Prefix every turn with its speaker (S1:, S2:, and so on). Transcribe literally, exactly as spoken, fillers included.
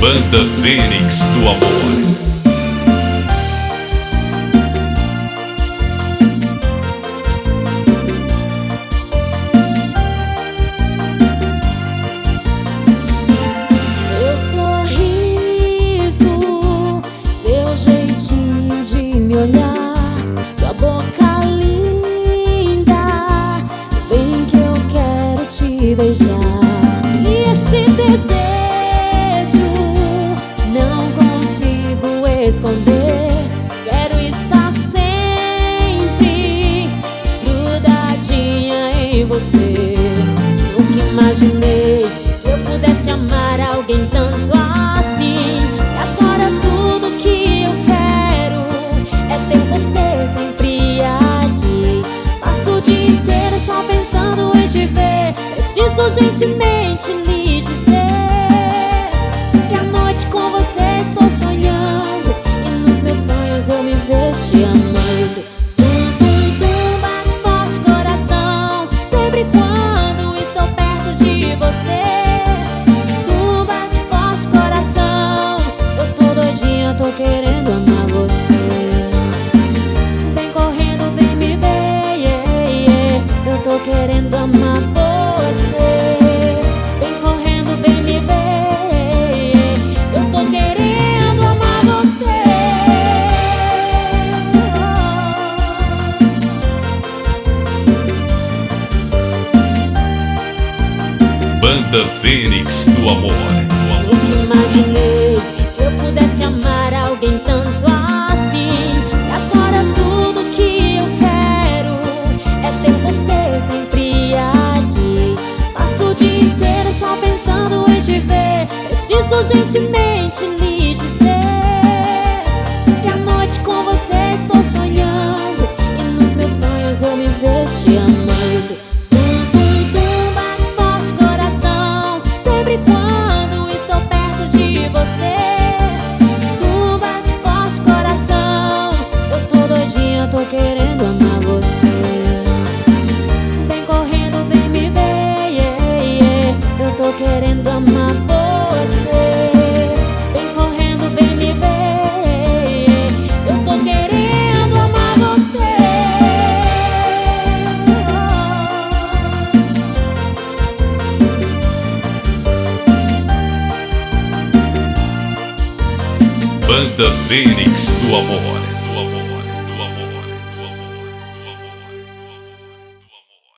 S1: Banda Fênix do Amor.
S2: Sua boca linda, vem que eu quero te beijar. E esse desejo não consigo esconder. Quero estar sempre grudadinha em você. Nunca imaginei que eu pudesse amar alguém tanto assim. E agora tudo que eu quero é ter você sempre aqui. Passo o dia inteiro só pensando em te ver. Preciso urgentemente lhe dizer que à noite com você estou sonhando, e nos meus sonhos eu me vejo te amando. Tum, tum, tum, bate forte coração sempre quando estou perto de você. Tum, bate forte coração, eu tô doidinha, tô querendo amar você. Tô querendo amar você. Vem correndo, vem me ver. Eu tô querendo amar você.
S1: Banda Fênix do Amor.
S2: Nunca imaginei que eu pudesse amar alguém tanto assim. E agora tudo que eu quero é ter você sempre aqui. Passo o dia inteiro só pensando em te ver. Preciso urgentemente lhe dizer que à noite com você estou sonhando, e nos meus sonhos eu me vejo te amando. Tum, tum, tum, bate forte coração sempre quando estou perto de você. Tum, bate forte coração, eu tô doidinha, tô querendo amar você. Tô querendo amar você. Vem correndo, vem me ver. Eu tô querendo amar você.
S1: Banda Fênix do Amor. Do Amor.